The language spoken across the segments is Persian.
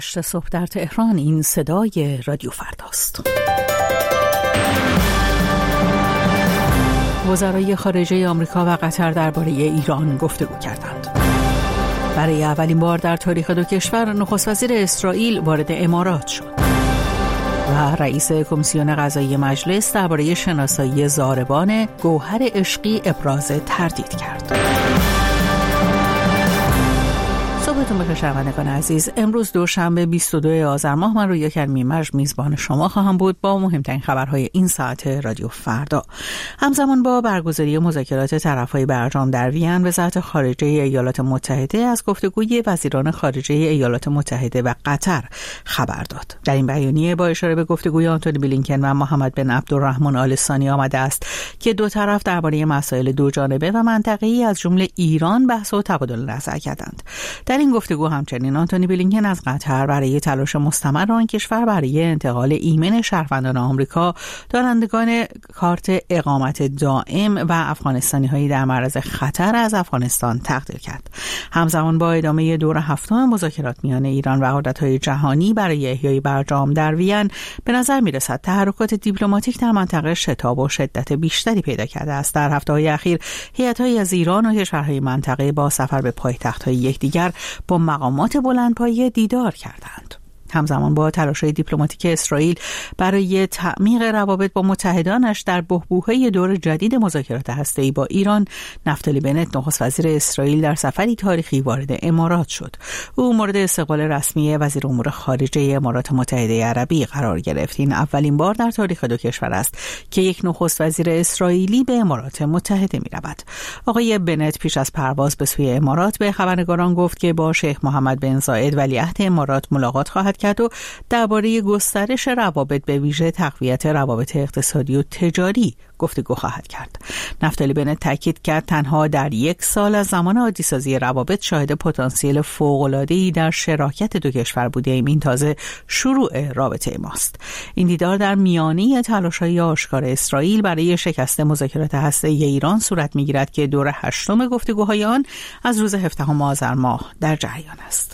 8 صبح در تهران. این صدای رادیو فرداست. وزرای خارجه آمریکا و قطر درباره ایران گفتگو کردند. برای اولین بار در تاریخ دو کشور نخست وزیر اسرائیل وارد امارات شد. و رئیس کمیسیون قضایی مجلس درباره شناسایی ضاربان گوهر عشقی ابراز تردید کرد. صبحتون بخیر شنوندگان عزیز. امروز دوشنبه 22 آذر ماه، من رویا کرمی میزبان شما خواهم بود با مهمترین خبرهای این ساعت رادیو فردا. همزمان با برگزاری مذاکرات طرفهای برجام در وین، وزارت خارجه ایالات متحده از گفتگوی وزیران خارجه ایالات متحده و قطر خبر داد. در این بیانیه با اشاره به گفتگوی آنتونی بلینکن و محمد بن عبدالرحمن آل ثانی آمده است که دو طرف درباره مسائل دو جانبه و منطقه‌ای از جمله ایران بحث و تبادل نظر کردند. در این گفتگو همچنین آنتونی بلینکن از قطر برای تلاش مستمر آن کشور برای انتقال ایمن شهروندان آمریکا دارندگان کارت اقامت دائم و افغانستانی‌هایی در معرض خطر از افغانستان تقدیر کرد. همزمان با ادامه دور هفتم مذاکرات میان ایران و قدرت‌های جهانی برای احیای برجام در وین، به نظر می‌رسد تحرکات دیپلماتیک در منطقه شتاب و شدت بیشتری پیدا کرده است. در هفته‌های اخیر هیئت‌هایی از ایران و کشورهای منطقه با سفر به پایتخت‌های یکدیگر با مقامات بلندپایه دیدار کردند. همزمان با تلاش‌های دیپلماتیک اسرائیل برای تعمیق روابط با متحدانش در بحبوحه دور جدید مذاکرات هسته‌ای با ایران، نفتالی بنت نخست وزیر اسرائیل در سفری تاریخی وارد امارات شد. او مورد استقبال رسمی وزیر امور خارجه امارات متحده عربی قرار گرفت. این اولین بار در تاریخ دو کشور است که یک نخست وزیر اسرائیلی به امارات متحده می‌رود. آقای بنت پیش از پرواز به سوی امارات به خبرنگاران گفت که با شیخ محمد بن زاید ولیعهد امارات ملاقات خواهد کرد و درباره گسترش روابط به ویژه تقویت روابط اقتصادی و تجاری گفتگو خواهد کرد. نفتالی بنت تاکید کرد تنها در یک سال از زمان عادی‌سازی روابط شاهد پتانسیل فوق‌العاده‌ای در شراکت دو کشور بودیم. این تازه شروع رابطه ماست. این دیدار در میانه تلاش‌های آشکار اسرائیل برای شکست مذاکرات هسته‌ای ایران صورت می‌گیرد که دور هشتم گفتگوهای آن از روز 17 آذر ماه در جریان است.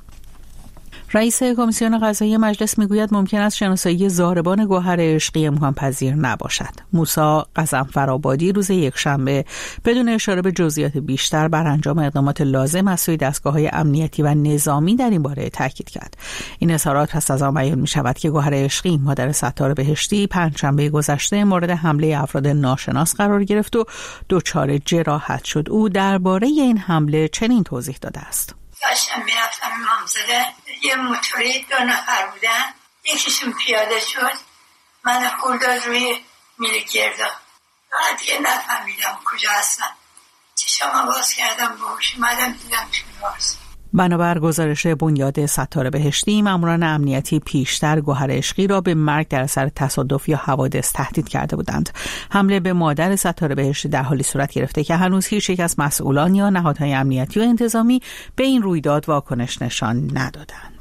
رئیس کمیسیون قضایی مجلس میگوید ممکن است شناسایی ضاربان گوهر عشقی امکان پذیر نباشد. موسی غضنفرآبادی روز یکشنبه بدون اشاره به جزئیات بیشتر بر انجام اقدامات لازم از سوی دستگاه‌های امنیتی و نظامی در این باره تاکید کرد. این اظهارات پس از آن بیان می‌شود که گوهر عشقی مادر ستار بهشتی پنجشنبه گذشته مورد حمله افراد ناشناس قرار گرفت و دچار جراحت شد. او درباره این حمله چنین توضیح داده است: داشتم میرفتم امامزاده، یه موتوری 2 نفر بودن، یکیشون پیاده شد، من خورداد روی میل گردا، بعد دیگه نفهمیدم کجا هستم. چشمم باز کردم، باهوش اومدم دیدم توی راست. بنابر گزارش بنیاد ستار بهشتی، ماموران امنیتی پیشتر گوهر عشقی را به مرگ در اثر تصادف یا حوادث تهدید کرده بودند. حمله به مادر ستار بهشتی در حالی صورت گرفته که هنوز هیچ یک از مسئولان یا نهادهای امنیتی و انتظامی به این رویداد واکنش نشان ندادند.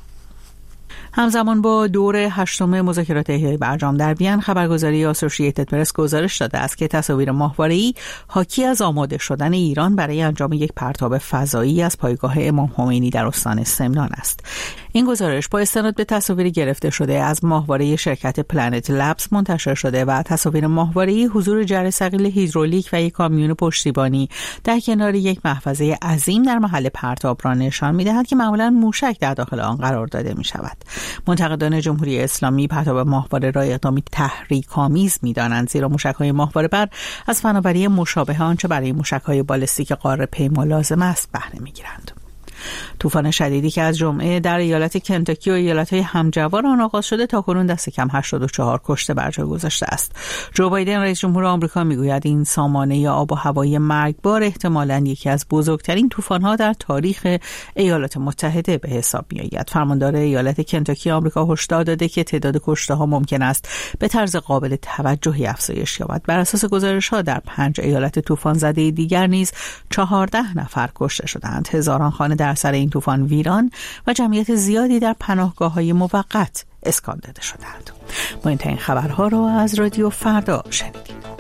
همزمان با دور هشتم مذاکرات احیای برجام در وین، خبرگزاری آسوشییتد پرس گزارش داده است که تصاویر ماهواره‌ای حاکی از آماده شدن ایران برای انجام یک پرتاب فضایی از پایگاه امام خمینی در استان سمنان است. این گزارش با استناد به تصاویر گرفته شده از ماهواره شرکت پلنت لبز منتشر شده و تصاویر ماهواره‌ای حضور جره ثقیل هیدرولیک و یک کامیون پشتیبانی در کنار یک محفظه عظیم در محل پرتاب را نشان می‌دهد که معمولاً موشک در داخل آن قرار داده می‌شود. منتقدان جمهوری اسلامی پرتاب ماهواره را اقدامی تحریک‌آمیز می‌دانند، زیرا موشک‌های ماهواره‌بر از فناوری مشابه آنچه برای موشک‌های بالستیک قاره پیما لازم است بهره می‌گیرند. طوفان شدیدی که از جمعه در ایالت کنتاکی و ایالت‌های همجوار آن آغاز شده تاکنون دست کم 84 کشته بر جای گذاشته است. جو بایدن رئیس جمهور آمریکا میگوید این سامانه آب و هوای مرگبار احتمالاً یکی از بزرگترین طوفان‌ها در تاریخ ایالات متحده به حساب می‌آید. فرماندار ایالت کنتاکی آمریکا هشدار داده که تعداد کشته‌ها ممکن است به طرز قابل توجهی افزایش یابد. بر اساس گزارش‌ها در 5 ایالت طوفان زده دیگر نیز 14 نفر کشته شدند. هزاران خانه در اثر این طوفان ویران و جمعیت زیادی در پناهگاه‌های موقت اسکان داده شدند. ما این خبرها را از رادیو فردا شنیدید.